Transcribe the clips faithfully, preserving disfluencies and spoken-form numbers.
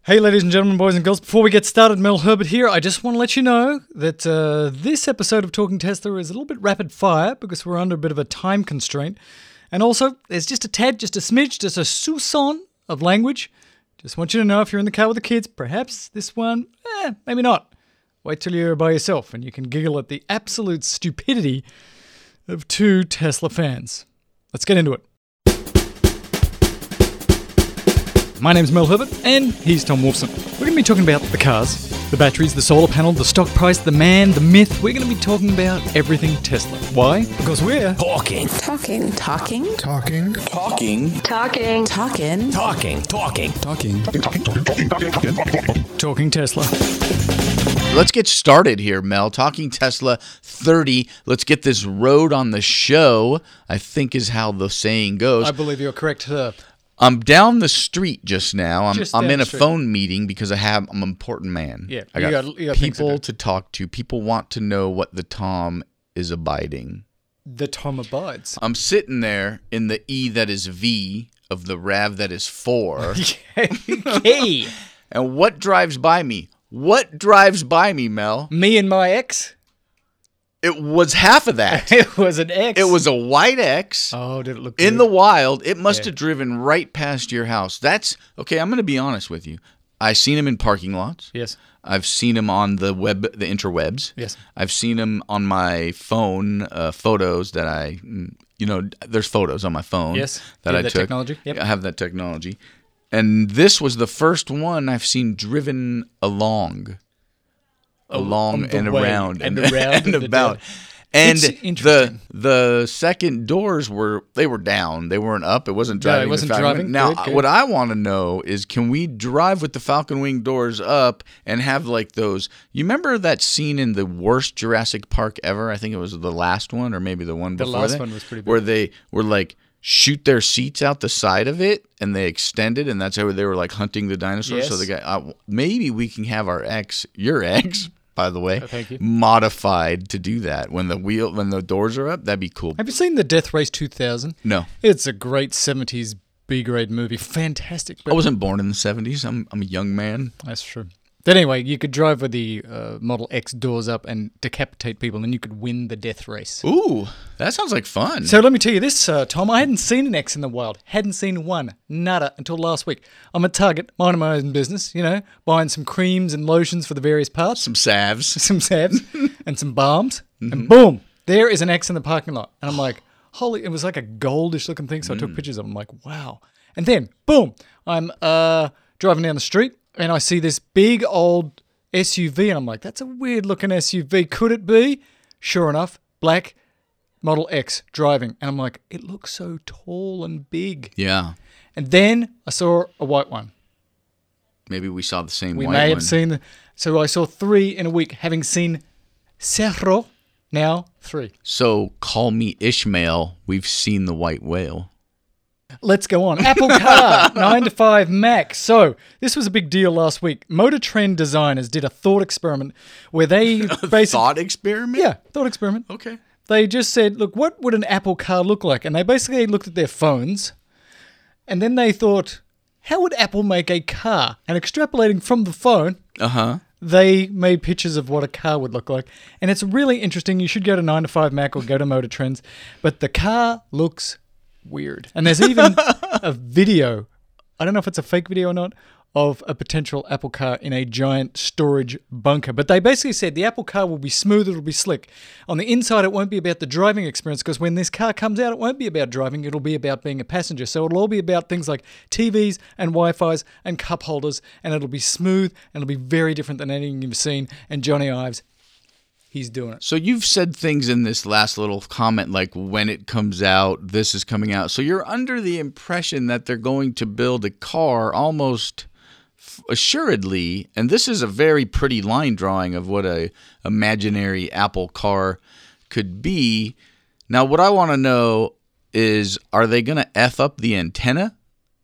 Hey, ladies and gentlemen, boys and girls, before we get started, Mel Herbert here. I just want to let you know that uh, this episode of Talking Tesla is a little bit rapid fire because we're under a bit of a time constraint. And also, there's just a tad, just a smidge, just a soupçon of language. Just want you to know if you're in the car with the kids, perhaps this one, eh, maybe not. Wait till you're by yourself and you can giggle at the absolute stupidity of two Tesla fans. Let's get into it. My name's Mel Herbert, and he's Tom Wolfson. We're going to be talking about the cars, the batteries, the solar panel, the stock price, the man, the myth. We're going to be talking about everything Tesla. Why? Because we're talking. Talking. Talking. Talking. Talking. Talking. Talking. Talking. Talking. talking. Talking, talking, talking, talking. Talking Tesla. Let's get started here, Mel. Talking Tesla thirty. Let's get this road on the show, I think is how the saying goes. I believe you're correct, sir. I'm down the street just now. I'm Just I'm down in the a street. phone meeting because I have I'm an important man. Yeah, I you got, got- you got things to people do. to talk to. People want to know what the Tom is abiding. The Tom abides. I'm sitting there in the E that is V of the RAV that is four. Hey, And what drives by me? What drives by me, Mel? me and my ex? It was half of that. It was an ex. It was a white X. Oh, did it look In good? the wild, it must Yeah. have driven right past your house. That's okay. I'm going to be honest with you. I've seen him in parking lots. Yes. I've seen him on the web, the interwebs. Yes. I've seen him on my phone, uh, photos that I, you know, there's photos on my phone. Yes. that You I have that took. technology? Yep. I have that technology, and this was the first one I've seen driven along, along on the and way around and around and the about. day. And It's the interesting. the second doors were they were down. They weren't up. It wasn't No, it driving. the wasn't Falcon driving. Wing. Now, Good, good. what I want to know is, can we drive with the Falcon Wing doors up and have like those? You remember that scene in the worst Jurassic Park ever? I think it was the last one, or maybe the one The before last that, one was pretty big. where they were like shoot their seats out the side of it and they extended, and that's how they were like hunting the dinosaurs. So Yes. the guy, uh, maybe we can have our ex, your ex. By the way, Oh, thank you. modified to do that when the wheel when the doors are up. That'd be cool. Have you seen the Death Race two thousand? No, It's a great seventies B-grade movie. Fantastic. I But wasn't born in the seventies. I'm I'm a young man. that's true. But anyway, you could drive with the uh, Model X doors up and decapitate people, and you could win the death race. Ooh, that sounds like fun. So let me tell you this, uh, Tom. I hadn't seen an X in the wild. Hadn't seen one. Nada until last week. I'm at Target, minding my own business, you know, buying some creams and lotions for the various parts, Some salves. some salves, and some balms. And boom, there is an X in the parking lot. And I'm like, holy, it was like a goldish looking thing. So I took pictures of it. I'm like, wow. And then, boom, I'm uh, driving down the street and I see this big old S U V. And I'm like, that's a weird looking S U V. Could it be? Sure enough, black Model X driving. And I'm like, it looks so tall and big. Yeah, And then I saw a white one. maybe we saw the same We white may one. have seen the. So I saw three in a week, having seen Cerro, now three. So call me Ishmael. We've seen the white whale. Let's go on. Apple Car, nine to five Mac. So, this was a big deal last week. Motor Trend designers did a thought experiment where they basically... Thought experiment. Yeah, thought experiment. Okay. They just said, look, what would an Apple car look like? And they basically looked at their phones, and then they thought, how would Apple make a car? And extrapolating from the phone, Uh huh. they made pictures of what a car would look like. And it's really interesting. You should go to nine to five Mac or go to Motor Trends. But the car looks weird. And there's even a video, I don't know if it's a fake video or not, of a potential Apple car in a giant storage bunker. But they basically said the Apple car will be smooth, it'll be slick. On the inside, it won't be about the driving experience, because when this car comes out, it won't be about driving, it'll be about being a passenger. So it'll all be about things like T Vs and Wi-Fi's and cup holders, and it'll be smooth, and it'll be very different than anything you've seen. And Johnny Ives, he's doing it. So you've said things in this last little comment like when it comes out, this is coming out. So you're under the impression that they're going to build a car almost f- assuredly, and this is a very pretty line drawing of what a imaginary Apple car could be. Now, what I want to know is, are they going to F up the antenna?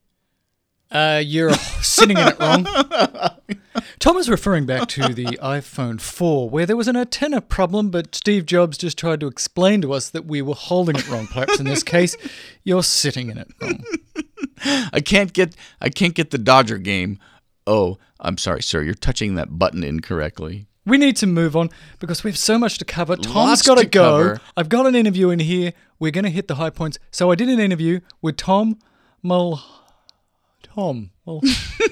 Uh, you're sitting in it wrong. Tom is referring back to the iPhone four, where there was an antenna problem, but Steve Jobs just tried to explain to us that we were holding it wrong. Perhaps in this case, you're sitting in it wrong. I can't get I can't get the Dodger game Oh, I'm sorry, sir. You're touching that button incorrectly. We need to move on because we have so much to cover. Tom's Lots got to to go. cover. I've got an interview in here. We're going to hit the high points. So I did an interview with Tom Mul... Tom. Mul...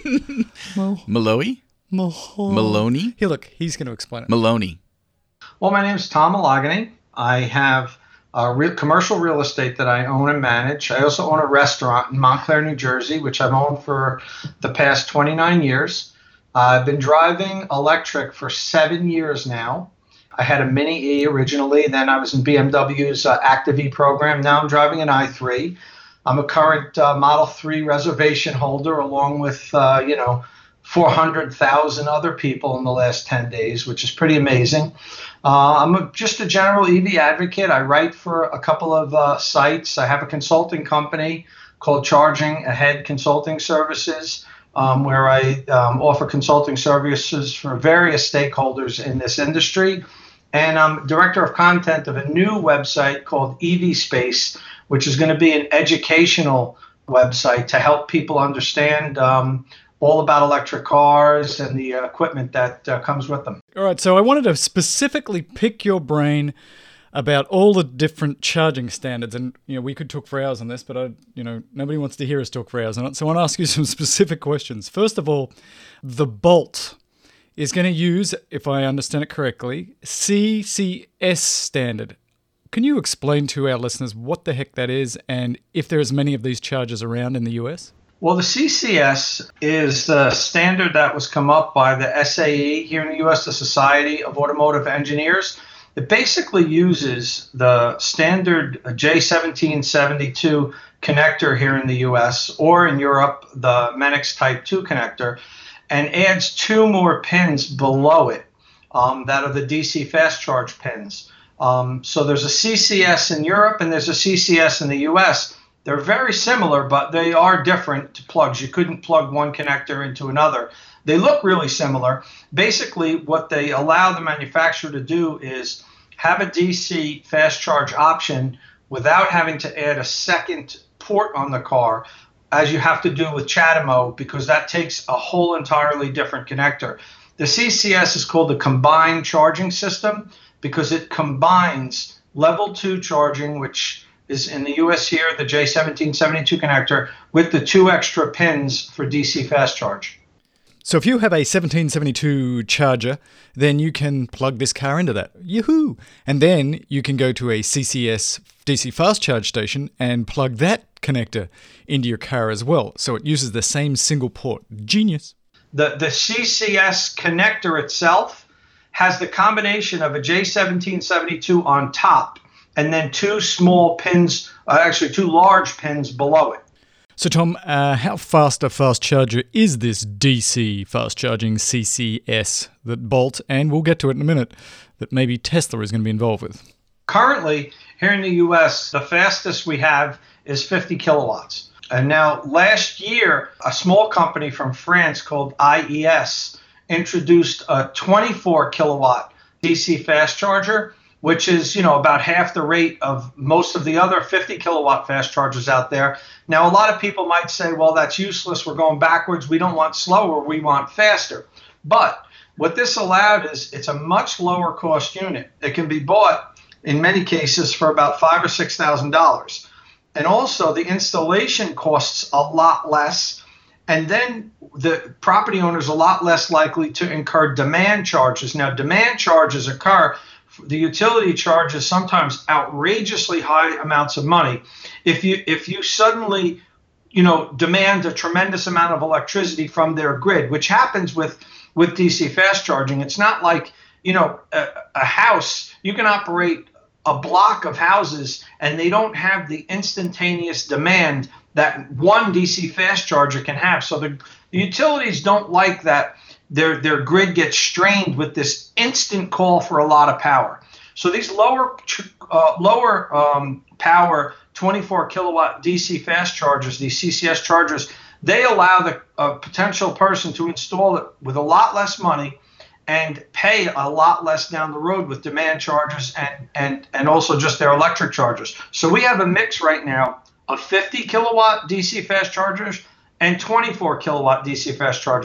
Mul... Malloy? Mul... Maloney? Here, look. He's going to explain it. Maloney. Well, my name is Tom Malogany. I have uh, real, commercial real estate that I own and manage. I also own a restaurant in Montclair, New Jersey, which I've owned for the past twenty-nine years. Uh, I've been driving electric for seven years now. I had a Mini E originally, then I was in B M W's uh, Active E program. Now I'm driving an i three. I'm a current uh, Model three reservation holder, along with, uh, you know, four hundred thousand other people in the last ten days, which is pretty amazing. Uh, I'm a, just a general E V advocate. I write for a couple of uh, sites. I have a consulting company called Charging Ahead Consulting Services, um, where I um, offer consulting services for various stakeholders in this industry. And I'm director of content of a new website called E V Space, which is going to be an educational website to help people understand um, all about electric cars and the uh, equipment that uh, comes with them. All right, so I wanted to specifically pick your brain about all the different charging standards, and you know we could talk for hours on this, but I, you know, nobody wants to hear us talk for hours on it. So I want to ask you some specific questions. First of all, the Bolt is going to use, if I understand it correctly, C C S standard. Can you explain to our listeners what the heck that is, and if there's many of these chargers around in the U S? Well, the C C S is the standard that was come up by the S A E here in the U S, the Society of Automotive Engineers. It basically uses the standard J seventeen seventy-two connector here in the U S, or in Europe, the Menix Type two connector, and adds two more pins below it um, that are the D C fast charge pins. Um, so there's a C C S in Europe and there's a C C S in the U S. They're very similar, but they are different plugs. You couldn't plug one connector into another. They look really similar. Basically, what they allow the manufacturer to do is have a D C fast charge option without having to add a second port on the car, as you have to do with CHAdeMO, because that takes a whole entirely different connector. The C C S is called the combined charging system because it combines level two charging, which is in the U S here, the J seventeen seventy-two connector, with the two extra pins for D C fast charge. So if you have a seventeen seventy-two charger, then you can plug this car into that. Yoo-hoo! And then you can go to a C C S D C fast charge station and plug that connector into your car as well. So it uses the same single port. Genius. The, the C C S connector itself has the combination of a J seventeen seventy-two on top and then two small pins, uh, actually two large pins below it. So Tom, uh, how fast a fast charger is this D C fast charging C C S that Bolt, and we'll get to it in a minute, that maybe Tesla is going to be involved with? Currently, here in the U S, the fastest we have is fifty kilowatts. And now last year, a small company from France called I E S introduced a twenty-four kilowatt D C fast charger, which is, you know, about half the rate of most of the other fifty kilowatt fast chargers out there. Now, a lot of people might say, well, that's useless. We're going backwards. We don't want slower. We want faster. But what this allowed is it's a much lower cost unit. It can be bought in many cases for about five or six thousand dollars. And also the installation costs a lot less. And then the property owner is a lot less likely to incur demand charges. Now, demand charges occur. The utility charges sometimes outrageously high amounts of money. If you if you suddenly, you know, demand a tremendous amount of electricity from their grid, which happens with with D C fast charging. It's not like, you know, a, a house. You can operate a block of houses and they don't have the instantaneous demand that one D C fast charger can have. So the, the utilities don't like that. Their their grid gets strained with this instant call for a lot of power. So these lower uh, lower um, power twenty-four kilowatt D C fast chargers, these C C S chargers, they allow the uh, potential person to install it with a lot less money and pay a lot less down the road with demand charges and and and also just their electric chargers. So we have a mix right now of fifty kilowatt D C fast chargers and twenty-four kilowatt D C fast chargers.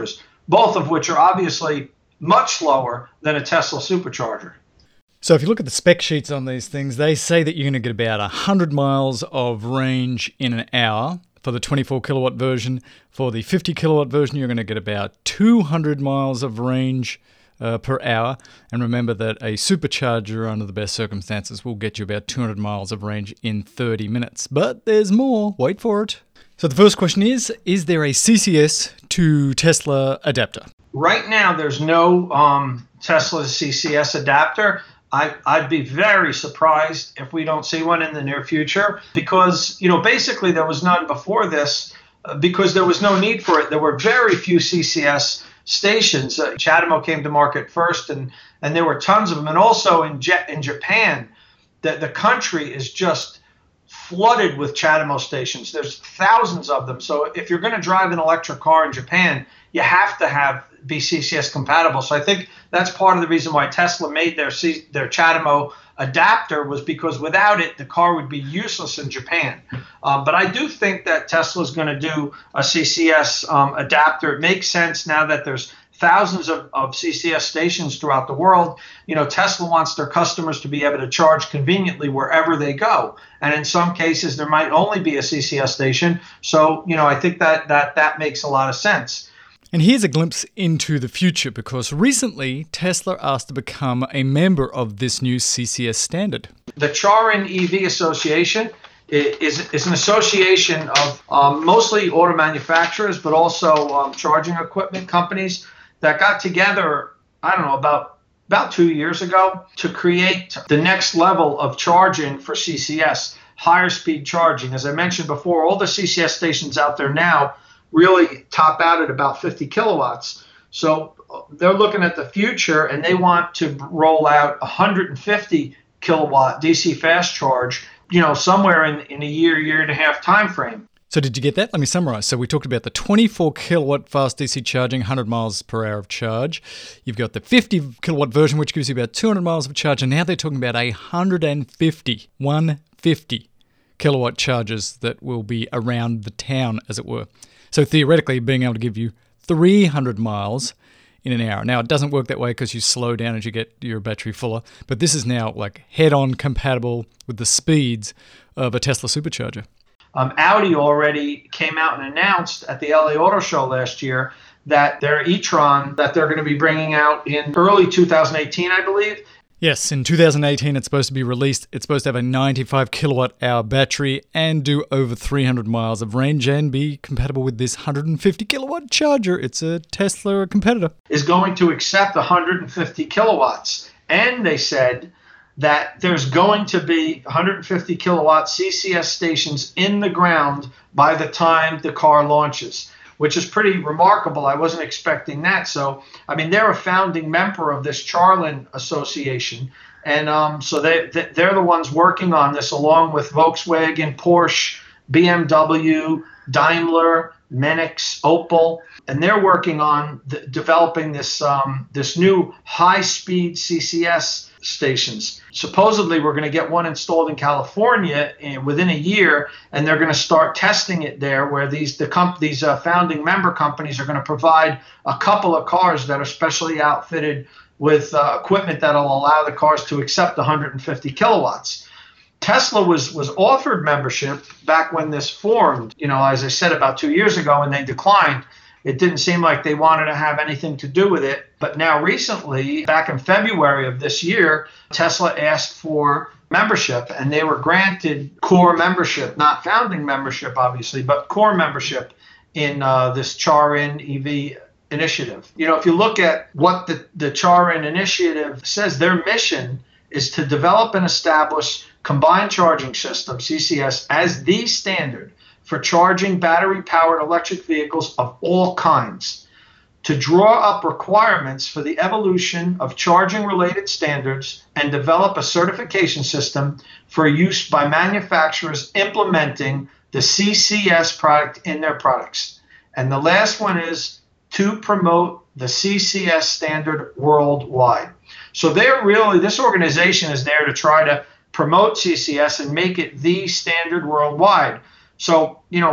both of which are obviously much slower than a Tesla supercharger. So if you look at the spec sheets on these things, they say that you're going to get about one hundred miles of range in an hour for the twenty-four kilowatt version. For the fifty kilowatt version, you're going to get about two hundred miles of range uh, per hour. And remember that a supercharger, under the best circumstances, will get you about two hundred miles of range in thirty minutes. But there's more. Wait for it. So the first question is, is there a C C S to Tesla adapter? Right now, there's no um, Tesla C C S adapter. I, I'd be very surprised if we don't see one in the near future because, you know, basically there was none before this uh, because there was no need for it. There were very few C C S stations. Uh, CHAdeMO came to market first, and, and there were tons of them. And also in, J- in Japan, the, the country is just flooded with CHAdeMO stations. There's thousands of them. So if you're going to drive an electric car in Japan, you have to have be C C S compatible. So I think that's part of the reason why Tesla made their C- their CHAdeMO adapter, was because without it, the car would be useless in Japan. Um, but I do think that Tesla is going to do a C C S um, adapter. It makes sense now that there's thousands of, of C C S stations throughout the world. You know, Tesla wants their customers to be able to charge conveniently wherever they go. And in some cases, there might only be a C C S station. So, you know, I think that that that makes a lot of sense. And here's a glimpse into the future, because recently Tesla asked to become a member of this new C C S standard. The Charin E V Association is, is an association of um, mostly auto manufacturers, but also um, charging equipment companies that got together, I don't know, about, about two years ago to create the next level of charging for C C S, higher speed charging. As I mentioned before, all the C C S stations out there now really top out at about fifty kilowatts. So they're looking at the future, and they want to roll out one hundred fifty kilowatt D C fast charge, you know, somewhere in, in a year, year and a half time frame. So did you get that? Let me summarize. So we talked about the twenty-four kilowatt fast D C charging, one hundred miles per hour of charge. You've got the fifty kilowatt version, which gives you about two hundred miles of charge. And now they're talking about one hundred fifty, one hundred fifty kilowatt chargers that will be around the town, as it were. So theoretically, being able to give you three hundred miles in an hour. Now, it doesn't work that way because you slow down as you get your battery fuller, but this is now like head-on compatible with the speeds of a Tesla supercharger. Um, Audi already came out and announced at the L A Auto Show last year that their e-tron that they're going to be bringing out in early two thousand eighteen, I believe. Yes, in two thousand eighteen, it's supposed to be released. It's supposed to have a ninety-five kilowatt hour battery and do over three hundred miles of range and be compatible with this one hundred fifty kilowatt charger. It's a Tesla competitor. Is going to accept one hundred fifty kilowatts. And they said that there's going to be one hundred fifty kilowatt C C S stations in the ground by the time the car launches, which is pretty remarkable. I wasn't expecting that. So, I mean, they're a founding member of this Charin Association. And um, so they, they're the ones working on this, along with Volkswagen, Porsche, B M W, Daimler, Menix, Opel. And they're working on the, developing this, um, this new high-speed C C S stations. Supposedly, we're going to get one installed in California in, within a year, and they're going to start testing it there, where these the comp- these uh, founding member companies are going to provide a couple of cars that are specially outfitted with uh, equipment that will allow the cars to accept one hundred fifty kilowatts. Tesla was was offered membership back when this formed, you know, as I said, about two years ago, and they declined. It didn't seem like they wanted to have anything to do with it. But now recently, back in February of this year, Tesla asked for membership, and they were granted core membership, not founding membership, obviously, but core membership in uh, this Charin E V initiative. You know, if you look at what the, the Charin initiative says, their mission is to develop and establish combined charging system, C C S, as the standard for charging battery-powered electric vehicles of all kinds, to draw up requirements for the evolution of charging-related standards and develop a certification system for use by manufacturers implementing the C C S product in their products. And the last one is to promote the C C S standard worldwide. So they're really, this organization is there to try to promote C C S and make it the standard worldwide. So, you know,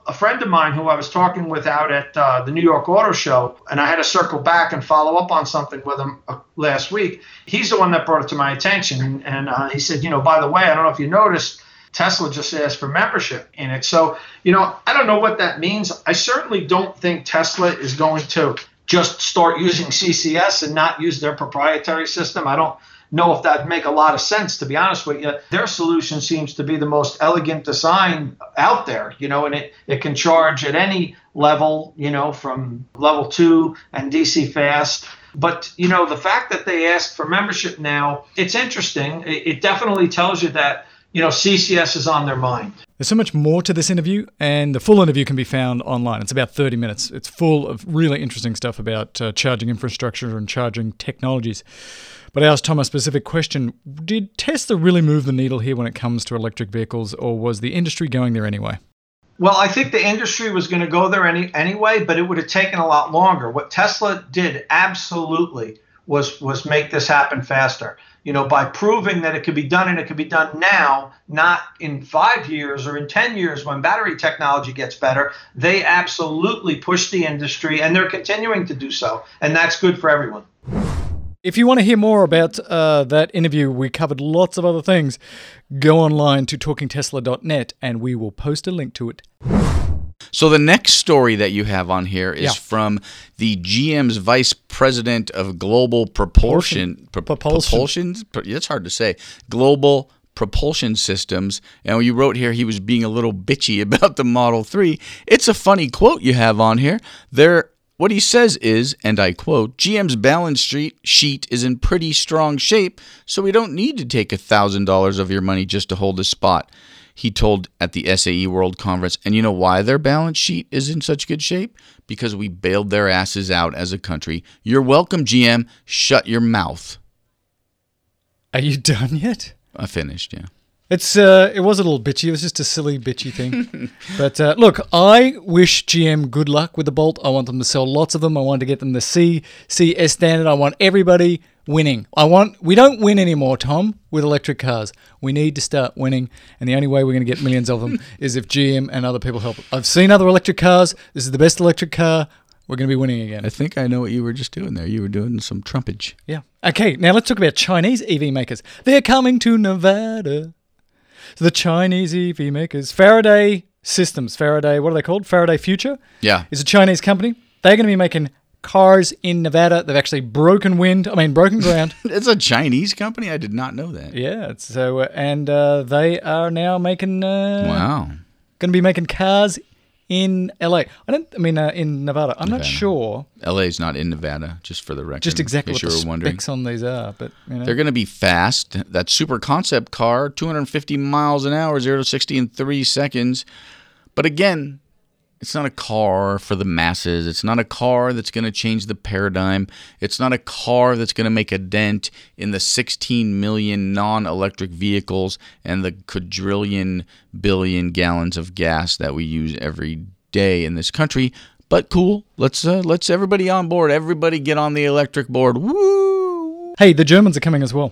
a friend of mine who I was talking with out at uh, the New York Auto Show, and I had to circle back and follow up on something with him uh, last week. He's the one that brought it to my attention. And, and uh, he said, you know, by the way, I don't know if you noticed, Tesla just asked for membership in it. So, you know, I don't know what that means. I certainly don't think Tesla is going to just start using C C S and not use their proprietary system. I don't know if that'd make a lot of sense, to be honest with you. Their solution seems to be the most elegant design out there, you know, and it, it can charge at any level, you know, from level two and D C fast. But, you know, the fact that they asked for membership now, it's interesting. It, it definitely tells you that, you know, C C S is on their mind. There's so much more to this interview, and the full interview can be found online. It's about thirty minutes. It's full of really interesting stuff about uh, charging infrastructure and charging technologies. But I asked Tom a specific question. Did Tesla really move the needle here when it comes to electric vehicles, or was the industry going there anyway? Well, I think the industry was going to go there any, anyway, but it would have taken a lot longer. What Tesla did absolutely was was make this happen faster. You know, by proving that it could be done, and it could be done now, not in five years or in ten years when battery technology gets better. They absolutely pushed the industry, and they're continuing to do so. And that's good for everyone. If you want to hear more about uh, that interview, we covered lots of other things. Go online to talking tesla dot net, and we will post a link to it. So the next story that you have on here is Yeah. from the G M's Vice President of Global Propulsion. Pro- Propulsion. Propulsions? Pro- That's hard to say. Global Propulsion Systems. And you wrote here he was being a little bitchy about the Model three. It's a funny quote you have on here. There, what he says is, and I quote, G M's balance sheet sheet is in pretty strong shape, so we don't need to take one thousand dollars of your money just to hold a spot. He told at the S A E World Conference. And you know why their balance sheet is in such good shape? Because we bailed their asses out as a country. You're welcome, G M. Shut your mouth. Are you done yet? I finished, yeah. It's uh, it was a little bitchy. It was just a silly bitchy thing. But uh, look, I wish G M good luck with the Bolt. I want them to sell lots of them. I want to get them the C C S standard. I want everybody winning. I want. We don't win anymore, Tom, with electric cars. We need to start winning, and the only way we're going to get millions of them is if G M and other people help. I've seen other electric cars. This is the best electric car. We're going to be winning again. I think I know what you were just doing there. You were doing some trumpage. Yeah. Okay, now let's talk about Chinese E V makers. They're coming to Nevada. So the Chinese E V makers, Faraday Systems, Faraday, what are they called? Faraday Future? Yeah. Is a Chinese company. They're going to be making cars in Nevada. They've actually broken wind, I mean, broken ground. It's a Chinese company? I did not know that. Yeah, it's, so, uh, and uh, they are now making, uh, Wow. going to be making cars in L A. I don't, I mean, uh, in Nevada. I'm not Nevada. sure L A's not in Nevada, just for the record. just exactly in what case the you were wondering. specs on these are, but, you know. They're going to be fast. That super concept car, two hundred fifty miles an hour, zero to sixty in three seconds. But again, it's not a car for the masses. It's not a car that's going to change the paradigm. It's not a car that's going to make a dent in the sixteen million non-electric vehicles and the quadrillion billion gallons of gas that we use every day in this country. But cool. Let's uh, let's everybody on board. Everybody get on the electric board. Woo! Hey, the Germans are coming as well.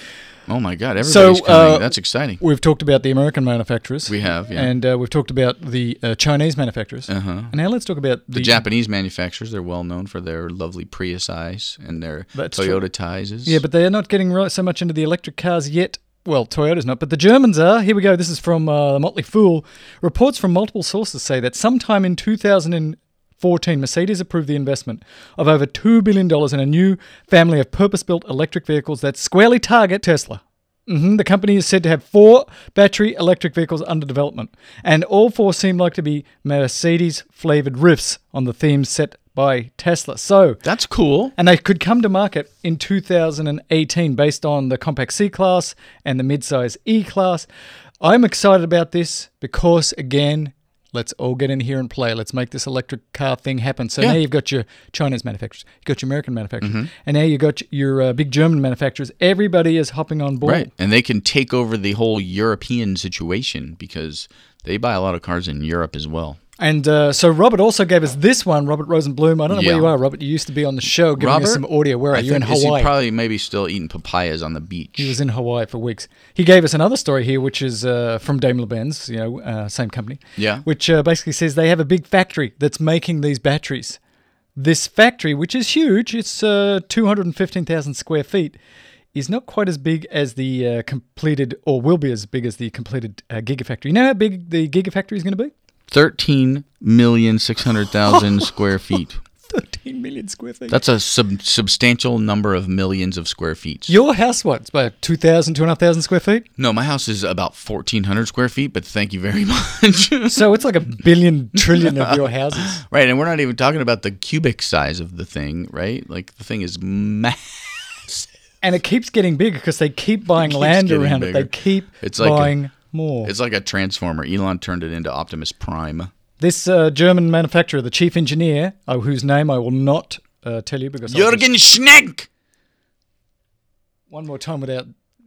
Oh my God! Everybody's So, coming. uh, That's exciting. We've talked about the American manufacturers. We have, yeah. And uh, we've talked about the uh, Chinese manufacturers. Uh-huh. And now let's talk about the, The Japanese manufacturers, they're well known for their lovely Prius eyes and their That's Toyota true. Tizes. Yeah, but they are not getting right so much into the electric cars yet. Well, Toyota's not, but the Germans are. Here we go. This is from uh, Motley Fool. Reports from multiple sources say that sometime in two thousand fourteen, Mercedes approved the investment of over two billion dollars in a new family of purpose-built electric vehicles that squarely target Tesla. Mm-hmm. The company is said to have four battery electric vehicles under development, and all four seem like to be Mercedes-flavored riffs on the themes set by Tesla. So, That's cool. and they could come to market in two thousand eighteen based on the compact C-Class and the midsize E-Class. I'm excited about this because, again, let's all get in here and play. Let's make this electric car thing happen. So Yeah. now you've got your Chinese manufacturers, you've got your American manufacturers, Mm-hmm. and now you've got your uh, big German manufacturers. Everybody is hopping on board. Right. And they can take over the whole European situation because they buy a lot of cars in Europe as well. And uh, so Robert also gave us this one, Robert Rosenblum. I don't know Yeah. where you are, Robert. You used to be on the show giving Robert? us some audio. Where are I you? In think is he Hawaii. probably maybe still eating papayas on the beach. He was in Hawaii for weeks. He gave us another story here, which is uh, from Daimler-Benz, you know, uh, same company. Yeah. Which uh, basically says they have a big factory that's making these batteries. This factory, which is huge, it's uh, two hundred fifteen thousand square feet, is not quite as big as the uh, completed, or will be as big as the completed uh, Gigafactory. You know how big the Gigafactory is going to be? Thirteen million six hundred thousand square feet. thirteen million square feet. That's a sub- substantial number of millions of square feet. Your house, what? It's about two thousand, two and a half thousand square feet? No, my house is about fourteen hundred square feet, but thank you very much. So it's like a billion trillion of your houses. Right, and we're not even talking about the cubic size of the thing, right? Like the thing is massive. And it keeps getting bigger because they keep buying keeps land getting around it. bigger. They keep It's like a- buying more. It's like a transformer. Elon turned it into Optimus Prime. This uh, German manufacturer, the chief engineer, uh, whose name I will not uh, tell you because I'll Jürgen just- Schenk! one more time without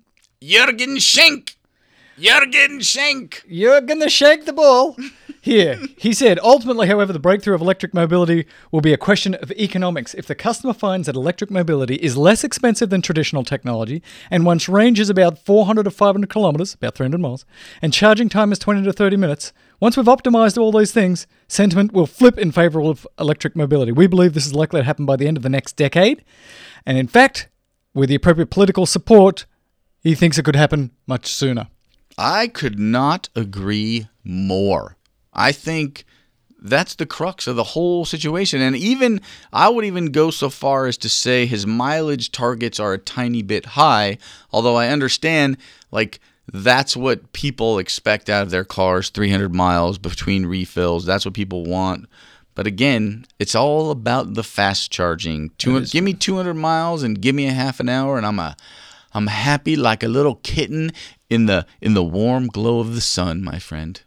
Jürgen Schenk! Jürgen Schenk! you're gonna shake the ball. Here, he said, ultimately, however, the breakthrough of electric mobility will be a question of economics. If the customer finds that electric mobility is less expensive than traditional technology, and once range is about four hundred to five hundred kilometers, about three hundred miles, and charging time is twenty to thirty minutes, once we've optimized all these things, sentiment will flip in favor of electric mobility. We believe this is likely to happen by the end of the next decade. And in fact, with the appropriate political support, he thinks it could happen much sooner. I could not agree more. I think that's the crux of the whole situation. And even, I would even go so far as to say his mileage targets are a tiny bit high, although I understand, like, that's what people expect out of their cars, three hundred miles between refills. That's what people want. But again, it's all about the fast charging. Two, give me two hundred miles and give me a half an hour, and I'm a, I'm happy like a little kitten in the in the warm glow of the sun, my friend.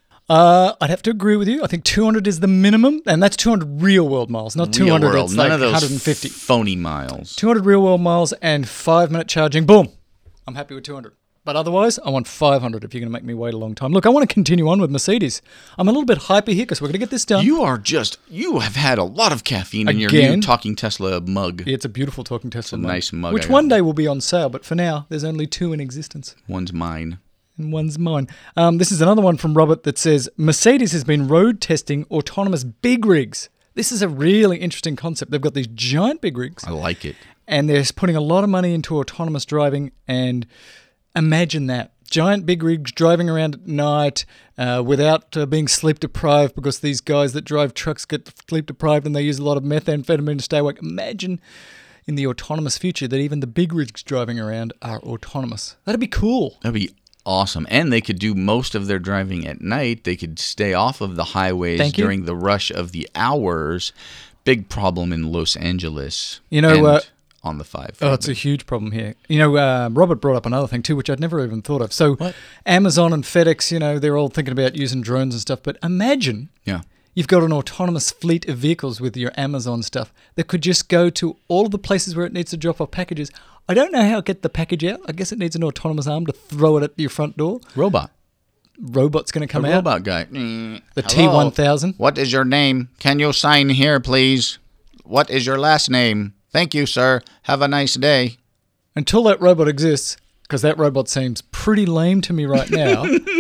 Uh, I'd have to agree with you. I think two hundred is the minimum, and that's two hundred real world miles, not two hundred. Real world, It's none like of those one hundred fifty. phony miles. two hundred real world miles and five minute charging. Boom. I'm happy with two hundred. But otherwise, I want five hundred if you're going to make me wait a long time. Look, I want to continue on with Mercedes. I'm a little bit hyper here because we're going to get this done. You are just, you have had a lot of caffeine in your Again? new Talking Tesla mug. It's a beautiful talking Tesla a mug, nice mug, which I one got. day will be on sale. But for now, there's only two in existence. One's mine. And one's mine. Um, this is another one from Robert that says, Mercedes has been road testing autonomous big rigs. This is a really interesting concept. They've got these giant big rigs. I like it. And they're putting a lot of money into autonomous driving. And imagine that. Giant big rigs driving around at night uh, without uh, being sleep deprived because these guys that drive trucks get sleep deprived and they use a lot of methamphetamine to stay awake. Imagine in the autonomous future that even the big rigs driving around are autonomous. That'd be cool. That'd be awesome. And they could do most of their driving at night. They could stay off of the highways Thank you. during the rush of the hours. Big problem in Los Angeles. You know, and uh, on the five. Oh, it's a huge problem here. You know, uh, Robert brought up another thing too, which I'd never even thought of. So What? Amazon and FedEx, you know, they're all thinking about using drones and stuff. But imagine Yeah. you've got an autonomous fleet of vehicles with your Amazon stuff that could just go to all of the places where it needs to drop off packages. I don't know how to get the package out. I guess it needs an autonomous arm to throw it at your front door. Robot. Robot's going to come a out. robot guy. Mm, The hello. T one thousand. What is your name? Can you sign here, please? What is your last name? Thank you, sir. Have a nice day. Until that robot exists, because that robot seems pretty lame to me right now,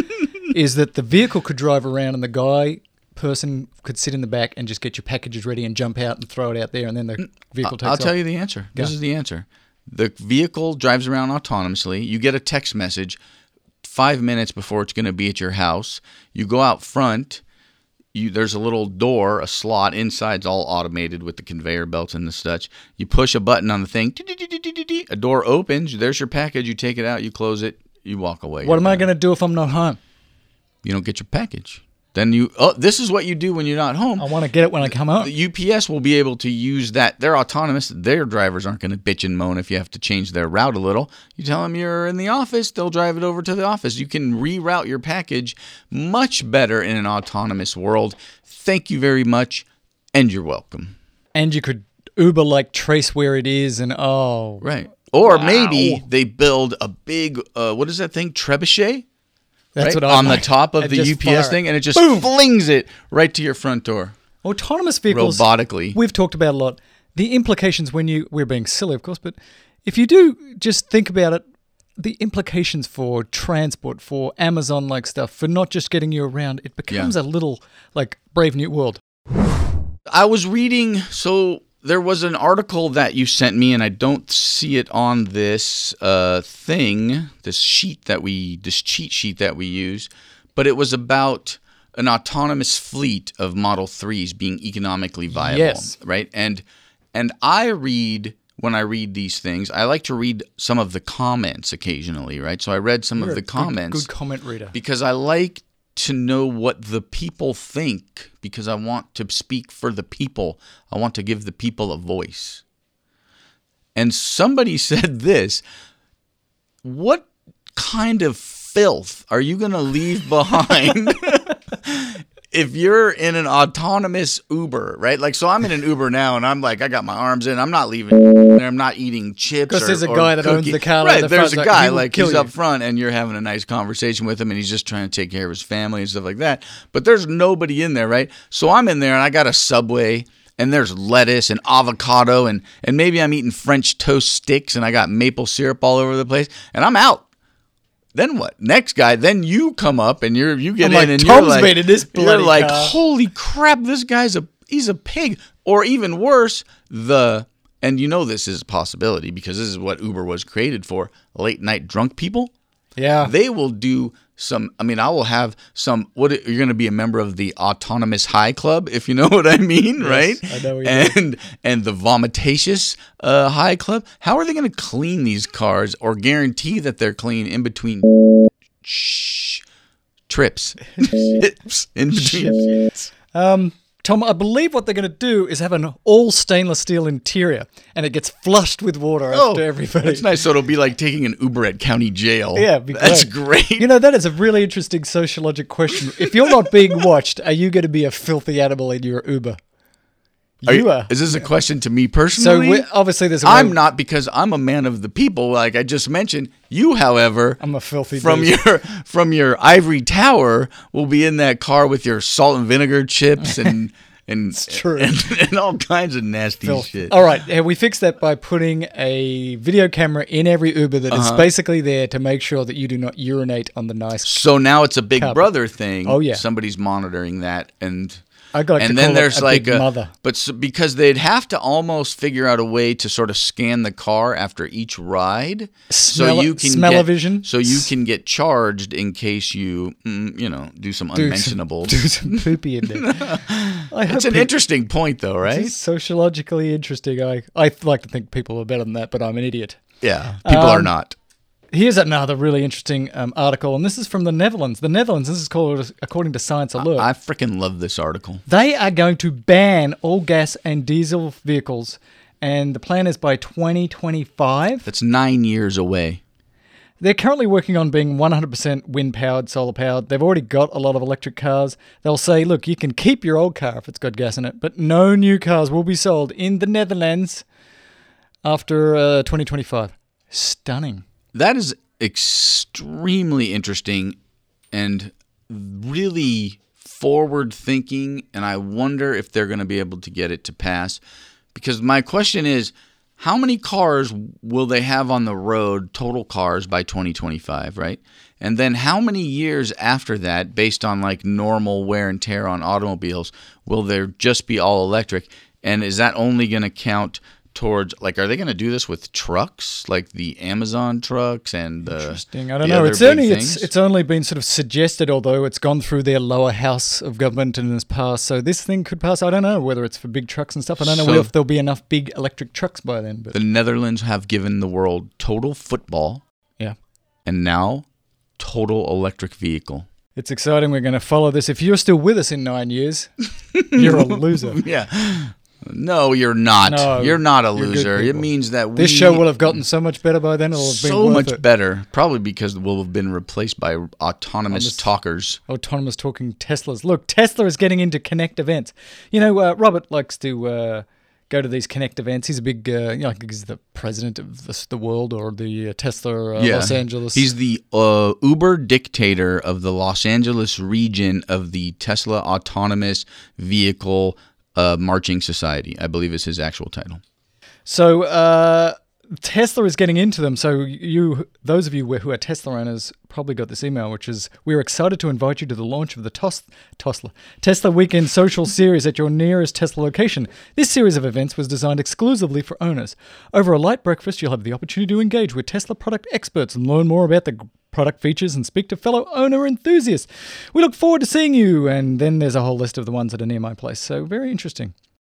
is that the vehicle could drive around and the guy person could sit in the back and just get your packages ready and jump out and throw it out there, and then the vehicle takes I'll off. tell you the answer. This Go. is the answer. The vehicle drives around autonomously. You get a text message five minutes before it's going to be at your house. You go out front. You, there's a little door, a slot. Inside's all automated with the conveyor belts and the such. You push a button on the thing. A door opens. There's your package. You take it out. You close it. You walk away. What You're am I done. going to do if I'm not home? You don't get your package. Then you, oh, this is what you do when you're not home. I want to get it when I come home. The U P S will be able to use that. They're autonomous. Their drivers aren't going to bitch and moan if you have to change their route a little. You tell them you're in the office, they'll drive it over to the office. You can reroute your package much better in an autonomous world. Thank you very much, and you're welcome. And you could Uber like trace where it is, and oh, Right. Or Wow. maybe they build a big, uh, what is that thing, trebuchet? That's right? what I on the like. top of And the just U P S fire it. thing, and it just Boom! flings it right to your front door. Autonomous vehicles, Robotically. we've talked about a lot. The implications when you, we're being silly, of course, but if you do just think about it, the implications for transport, for Amazon-like stuff, for not just getting you around, it becomes Yeah. a little like Brave New World. I was reading, so there was an article that you sent me, and I don't see it on this uh, thing, this sheet that we, this cheat sheet that we use, but it was about an autonomous fleet of Model threes being economically viable, Yes. right? And and I read, when I read these things, I like to read some of the comments occasionally, right? So I read some You're of a the good- comments. Good, comment reader. Because I like to know what the people think, because I want to speak for the people. I want to give the people a voice. And somebody said this, what kind of filth are you going to leave behind if you're in an autonomous Uber, right? Like, so I'm in an Uber now, and I'm like, I got my arms in. I'm not leaving there. I'm not eating chips. Because or, there's a or guy that owns cookie. the car. Right, the there's front, a like, guy, he will like, kill he's you. up front, and you're having a nice conversation with him, and he's just trying to take care of his family and stuff like that. But there's nobody in there, right? So I'm in there, and I got a Subway, and there's lettuce and avocado, and, and maybe I'm eating French toast sticks, and I got maple syrup all over the place, and I'm out. Then what? Next guy, then you come up and you're you get I'm in like, and Tom's you're like, made in this you're bloody like, car. holy crap, this guy's a he's a pig. Or even worse, the and you know this is a possibility because this is what Uber was created for, late night drunk people. Yeah. They will do some, I mean, I will have some, what you're going to be a member of the Autonomous High Club, if you know what I mean, right? I know what you and and the Vomitatious uh, High Club. How are they going to clean these cars or guarantee that they're clean in between shh, trips? Trips in between. Um, Tom, I believe what they're going to do is have an all stainless steel interior, and it gets flushed with water after everybody. That's nice. So it'll be like taking an Uber at county jail. Yeah, it'd be that's great. great. You know, that is a really interesting sociological question. If you're not being watched, are you going to be a filthy animal in your Uber? Are You you- are. Is this a question to me So personally? we, obviously, there's a I'm way- not, because I'm a man of the people, like I just mentioned. You, however, I'm a filthy from beast. your from your ivory tower, will be in that car with your salt and vinegar chips and and, true. and and all kinds of nasty filth. shit. All right, yeah, we fixed that by putting a video camera in every Uber that is Uh-huh. basically there to make sure that you do not urinate on the nice. So now it's a Big Cup. Brother thing. Oh, yeah. somebody's monitoring that, and I like to and call then it there's a like big a mother. but so, because they'd have to almost figure out a way to sort of scan the car after each ride, Smell- so you can smell-o-vision? get, so you can get charged in case you mm, you know do some Do some- unmentionable. Do some poopy in there. I hope It's an peop- interesting point, though, right? It's sociologically interesting. I I like to think people are better than that, but I'm an idiot. Yeah, people are Um, not. Here's another really interesting um, article, and this is from the Netherlands. The Netherlands, this is called, according to Science Alert, I freaking love this article. they are going to ban all gas and diesel vehicles, and the plan is by twenty twenty-five. That's nine years away. They're currently working on being one hundred percent wind-powered, solar-powered. They've already got a lot of electric cars. They'll say, look, you can keep your old car if it's got gas in it, but no new cars will be sold in the Netherlands after uh, twenty twenty-five. Stunning. That is extremely interesting and really forward thinking, and I wonder if they're going to be able to get it to pass. Because my question is, how many cars will they have on the road, total cars, by twenty twenty-five, right? And then how many years after that, based on like normal wear and tear on automobiles, will there just be all electric? And is that only going to count towards, like, are they going to do this with trucks, like the Amazon trucks and the Interesting. I don't the know. other It's big only it's things? it's only been sort of suggested, although it's gone through their lower house of government and has passed. So this thing could pass. I don't know whether it's for big trucks and stuff. I don't know So- if there'll be enough big electric trucks by then. But The Netherlands have given the world total football yeah, and now total electric vehicle. it's exciting. We're going to follow this. If you're still with us in nine years, you're a loser. Yeah. No, you're not. No, you're not a you're good loser. It people. means that we This show will have gotten so much better by then. It'll have been so worth much it. better, probably because we'll have been replaced by autonomous Autonomous- talkers. Autonomous talking Teslas. Look, Tesla is getting into Connect events. You know, uh, Robert likes to uh, go to these Connect events. He's a big, uh, you know, I think he's the president of the, the world or the uh, Tesla uh, Yeah. Los Angeles. He's the uh, Uber dictator of the Los Angeles region of the Tesla Autonomous Vehicle uh, Marching Society, I believe is his actual title. So uh, Tesla is getting into them. So you, those of you who are Tesla owners, probably got this email, which is, "We're excited to invite you to the launch of the Tos- Tosla Tesla Weekend Social Series at your nearest Tesla location. This series of events was designed exclusively for owners. Over a light breakfast, you'll have the opportunity to engage with Tesla product experts and learn more about the product features and speak to fellow owner enthusiasts. We look forward to seeing you." And then there's a whole list of the ones that are near my place. So very interesting.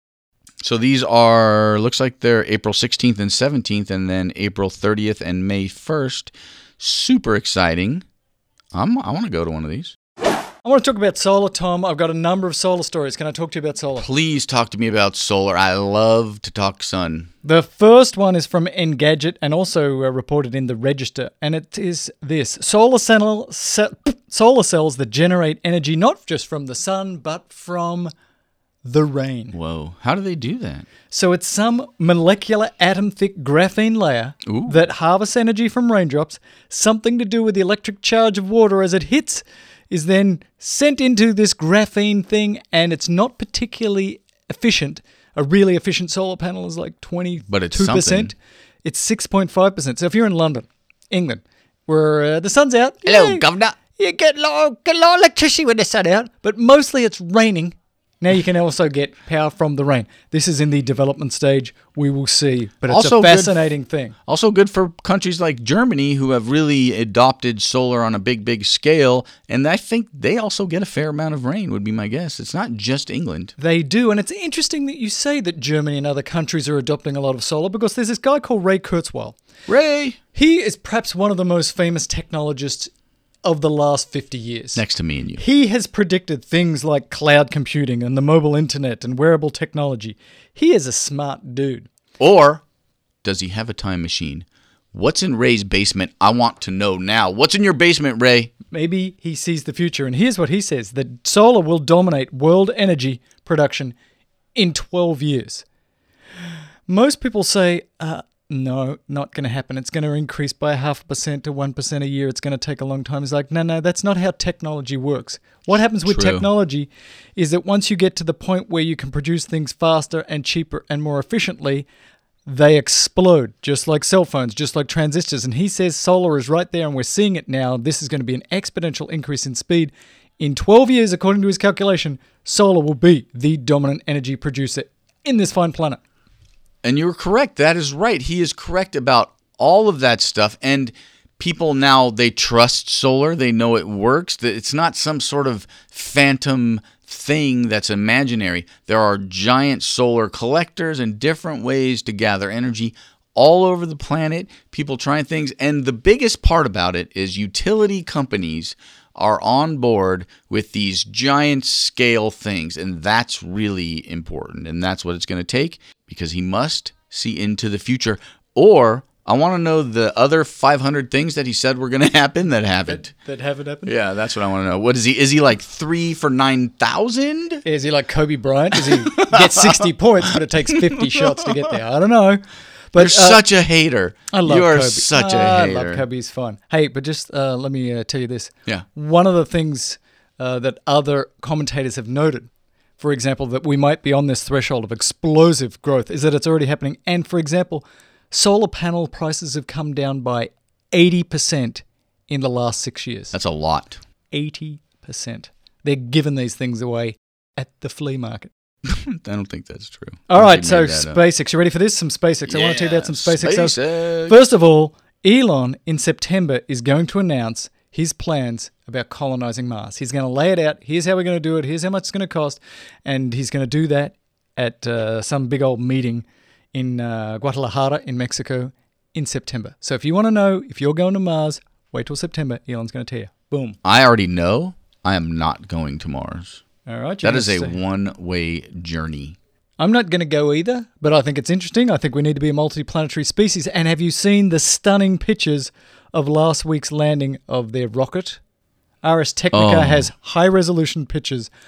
So these are, looks like they're April sixteenth and seventeenth, and then April thirtieth and May first. Super exciting. I'm, I want to go to one of these. I want to talk about solar, Tom. I've got a number of solar stories. Can I talk to you about solar? Please talk to me about solar. I love to talk sun. The first one is from Engadget and also uh, reported in the Register, and it is this: solar cell, ce- solar cells that generate energy not just from the sun, but from the rain. Whoa. How do they do that? So it's some molecular atom-thick graphene layer Ooh. that harvests energy from raindrops. Something to do with the electric charge of water as it hits is then sent into this graphene thing, and it's not particularly efficient. A really efficient solar panel is like twenty-two percent. But it's something. It's six point five percent. So if you're in London, England, where uh, the sun's out, Hello, yeah, governor. you get a, lot, get a lot of electricity when the sun's out, but mostly it's raining. Now you can also get power from the rain. This is in the development stage. We will see. But it's Also a good- fascinating thing. Also good for countries like Germany who have really adopted solar on a big, big scale. And I think they also get a fair amount of rain, would be my guess. It's not just England. They do. And it's interesting that you say that Germany and other countries are adopting a lot of solar, because there's this guy called Ray Kurzweil. Ray! He is perhaps one of the most famous technologists of the last fifty years. Next to me and you. He has predicted things like cloud computing and the mobile internet and wearable technology. He is a smart dude. Or does he have a time machine? What's in Ray's basement? I want to know now. What's in your basement, Ray? Maybe he sees the future, and here's what he says: that solar will dominate world energy production in twelve years. Most people say, uh, no, not going to happen. It's going to increase by a half a percent to one percent a year. It's going to take a long time. He's like, no, no, that's not how technology works. What happens with True. technology is that once you get to the point where you can produce things faster and cheaper and more efficiently, they explode, just like cell phones, just like transistors. And he says solar is right there, and we're seeing it now. This is going to be an exponential increase in speed. In twelve years, according to his calculation, solar will be the dominant energy producer in this fine planet. And you're correct. That is right. He is correct about all of that stuff. And people now, they trust solar. They know it works. That it's not some sort of phantom thing that's imaginary. There are giant solar collectors and different ways to gather energy all over the planet. People trying things. And the biggest part about it is utility companies are on board with these giant scale things. And that's really important. And that's what it's going to take, because he must see into the future. Or I want to know the other five hundred things that he said were going to happen that haven't. That haven't happened? Yeah, that's what I want to know. What is he? Is he like three for nine thousand? Is he like Kobe Bryant? Does he get sixty points, but it takes fifty shots to get there? I don't know. But You're uh, such a hater. I love You are Kobe. such a Ah, hater. I love Kobe. He's fun. Hey, but just uh, let me uh, tell you this. Yeah. One of the things uh, that other commentators have noted, for example, that we might be on this threshold of explosive growth, is that it's already happening. And for example, solar panel prices have come down by eighty percent in the last six years. That's a lot. eighty percent. They're giving these things away at the flea market. I don't think that's true. All I right, think so they made that up. SpaceX. You ready for this? Some SpaceX. I want to tell you about some Yeah, SpaceX. stuff. SpaceX. First of all, Elon in September is going to announce his plans about colonizing Mars. He's going to lay it out. Here's how we're going to do it. Here's how much it's going to cost. And he's going to do that at uh, some big old meeting in uh, Guadalajara in Mexico in September. So if you want to know if you're going to Mars, wait till September. Elon's going to tell you. Boom. I already know I am not going to Mars. All right. you're That is a gonna stay. one-way journey. I'm not going to go either, but I think it's interesting. I think we need to be a multiplanetary species. And have you seen the stunning pictures of last week's landing of their rocket? Ars Technica Oh. has high-resolution pictures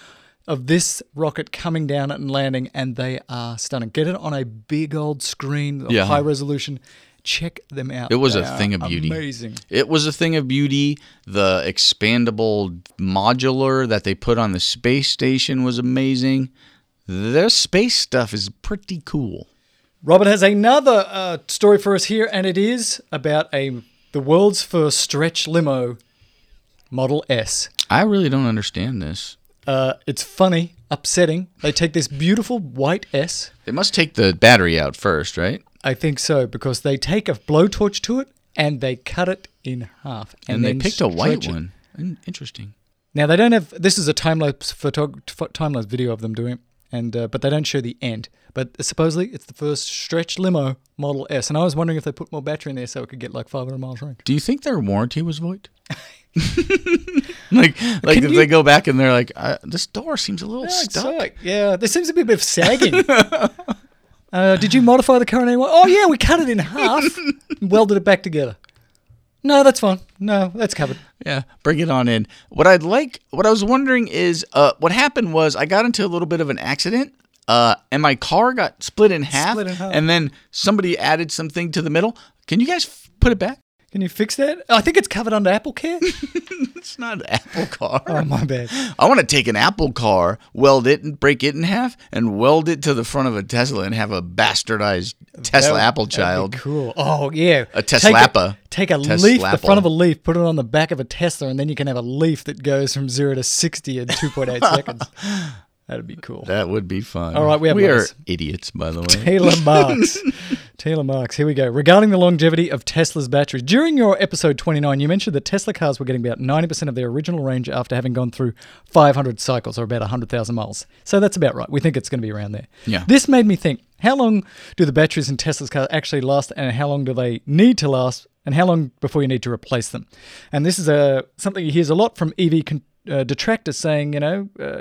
of this rocket coming down and landing, and they are stunning. Get it on a big old screen, Yeah. high resolution. Check them out. It was They a are thing of beauty. Amazing. It was a thing of beauty. The expandable modular that they put on the space station was amazing. Their space stuff is pretty cool. Robert has another uh, story for us here, and it is about a the world's first stretch limo, Model S. I really don't understand this. Uh, it's funny, upsetting. They take this beautiful white S. They must take the battery out first, right? I think so, because they take a blowtorch to it and they cut it in half. And, And, they then picked a white stretch it. one. In- Interesting. Now, they don't have... This is a time-lapse photog- ph- time-lapse video of them doing it, and uh, but they don't show the end. But supposedly, it's the first stretch limo Model S. And I was wondering if they put more battery in there so it could get like five hundred miles range. Do you think their warranty was void? like, like Can if you- they go back and they're like, uh, this door seems a little Yeah, it's stuck. like- yeah, there seems to be a bit of sagging. uh, did you modify the car in any way? Oh, yeah, we cut it in half and welded it back together. No, that's fine. No, that's covered. Yeah, bring it on in. What I'd like, what I was wondering is, uh, what happened was I got into a little bit of an accident, uh, and my car got split in half, Split in half. and then somebody added something to the middle. Can you guys f- put it back? Can you fix that? I think it's covered under Apple Care. It's not an Apple car. Oh, my bad. I want to take an Apple car, weld it and break it in half, and weld it to the front of a Tesla and have a bastardized Tesla That- Apple that'd be child. Cool. Oh, yeah. A Take Teslappa. Take a, Teslappa. leaf, the front of a leaf, put it on the back of a Tesla, and then you can have a leaf that goes from zero to sixty in two point eight seconds. That'd be cool. That would be fun. All right, we have we are letters. idiots, by the way. Taylor Marks. Taylor Marks. Here we go. Regarding the longevity of Tesla's batteries, during your episode twenty-nine, you mentioned that Tesla cars were getting about ninety percent of their original range after having gone through five hundred cycles, or about one hundred thousand miles. So that's about right. We think it's going to be around there. Yeah. This made me think, how long do the batteries in Tesla's cars actually last, and how long do they need to last, and how long before you need to replace them? And this is a, something you hear a lot from E V con- uh, detractors saying, you know, uh,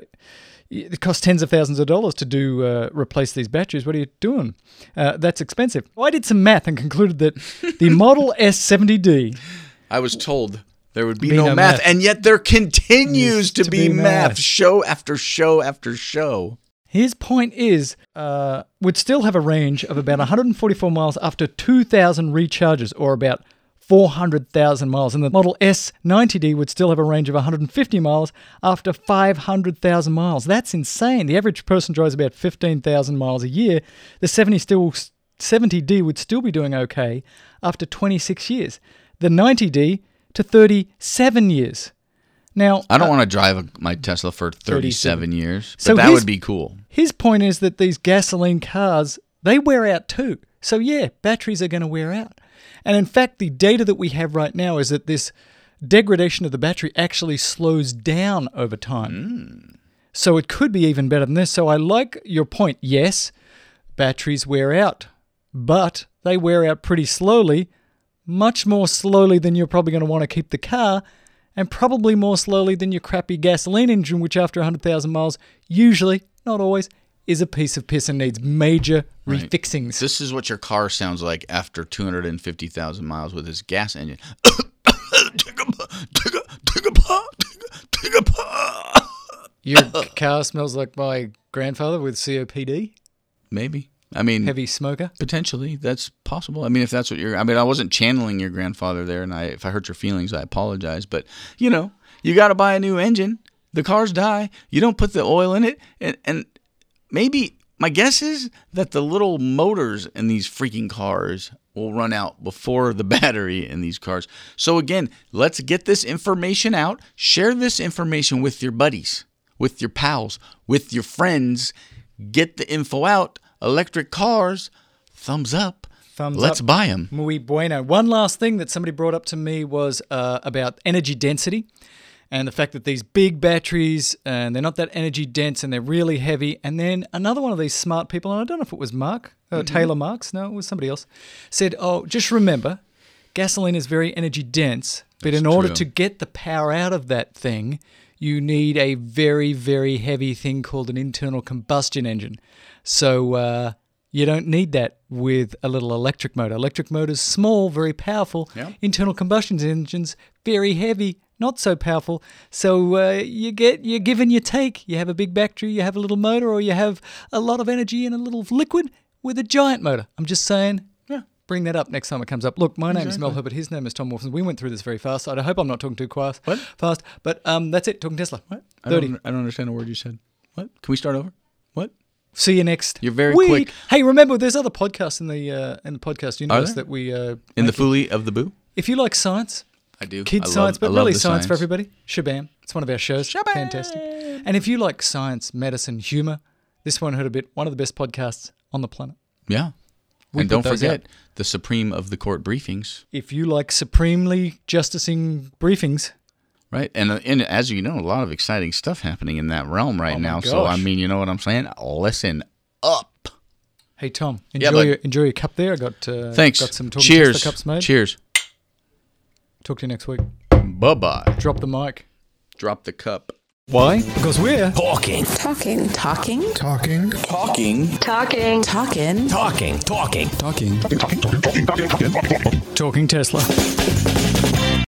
it costs tens of thousands of dollars to do uh, replace these batteries. What are you doing? Uh, that's expensive. Well, I did some math and concluded that the Model S seventy D. I was told there would be, Be no, no math, math. and yet there continues to, to be, be math, math. show after show after show. His point is, uh, would still have a range of about one hundred forty-four miles after two thousand recharges, or about four hundred thousand miles. And the Model S ninety D would still have a range of one hundred fifty miles after five hundred thousand miles. That's insane. The average person drives about fifteen thousand miles a year. The seventy still seventy D would still be doing okay after twenty-six years. The ninety D to thirty-seven years. Now, I don't uh, want to drive a, my Tesla for thirty-seven years, but So that his- would be cool. his point is that these gasoline cars, they wear out too. So yeah, batteries are going to wear out. And in fact, the data that we have right now is that this degradation of the battery actually slows down over time. So it could be even better than this. So I like your point. Yes, batteries wear out, but they wear out pretty slowly, much more slowly than you're probably going to want to keep the car, and probably more slowly than your crappy gasoline engine, which after one hundred thousand miles, usually, not always, is a piece of piss and needs major Right. refixings. This is what your car sounds like after two hundred fifty thousand miles with its gas engine. Your car smells like my grandfather with C O P D, Maybe. I mean, heavy smoker. potentially that's possible. I mean, if that's what you're, I mean, I wasn't channeling your grandfather there, and I, if I hurt your feelings, I apologize. But you know, you got to buy a new engine. The cars die. You don't put the oil in it, and and maybe my guess is that the little motors in these freaking cars will run out before the battery in these cars. So again, let's get this information out. Share this information with your buddies, with your pals, with your friends. Get the info out. Electric cars, thumbs up. Thumbs Let's up. buy them. Muy bueno. One last thing that somebody brought up to me was uh, about energy density and the fact that these big batteries, and they're not that energy dense and they're really heavy. And then another one of these smart people, and I don't know if it was Mark, uh, Taylor Marks, no, it was somebody else, said, oh, just remember, gasoline is very energy dense, but That's in order true. to get the power out of that thing, you need a very, very heavy thing called an internal combustion engine. So uh, You don't need that with a little electric motor. Electric motors, small, very powerful. Yeah. Internal combustion engines, very heavy, not so powerful. So uh, you get, you give and you take. You have a big battery, you have a little motor, or you have a lot of energy in a little liquid with a giant motor. I'm just saying, Yeah. bring that up next time it comes up. Look, my name is Mel Herbert. His name is Tom Wolfson. We went through this very fast. I hope I'm not talking too fast. What? Fast. But um, that's it. Talking Tesla. What? I thirty. don't, I don't understand a word you said. What? Can we start over? What? See you next. You're very week. quick. Hey, remember, there's other podcasts in the uh, in the podcast universe there? that we uh, In the make. Foolie of the Boo? If you like science, I do. kids I love- science, but I love really the science, for everybody, Shabam. It's one of our shows. Shabam. Fantastic. And if you like science, medicine, humor, this one hurt a bit. One of the best podcasts on the planet. Yeah. We and put don't those forget out. the Supreme of the Court briefings, If you like supremely justicing briefings, right? And, uh, and as you know, a lot of exciting stuff happening in that realm right Oh my now. So, I gosh. mean, you know what I'm saying? Listen up. hey Tom, Yeah, enjoy bud. your enjoy your cup there. I got uh, Thanks. Got some Talking Cheers. Tesla cups made. Cheers. Talk to you next week. Bye-bye. Drop the mic. Drop the cup. Why? Because we're Talking. Talking. Talking. Talking. Talking. Talking. Talking. Talking. Talking. Talking. Talking Tesla.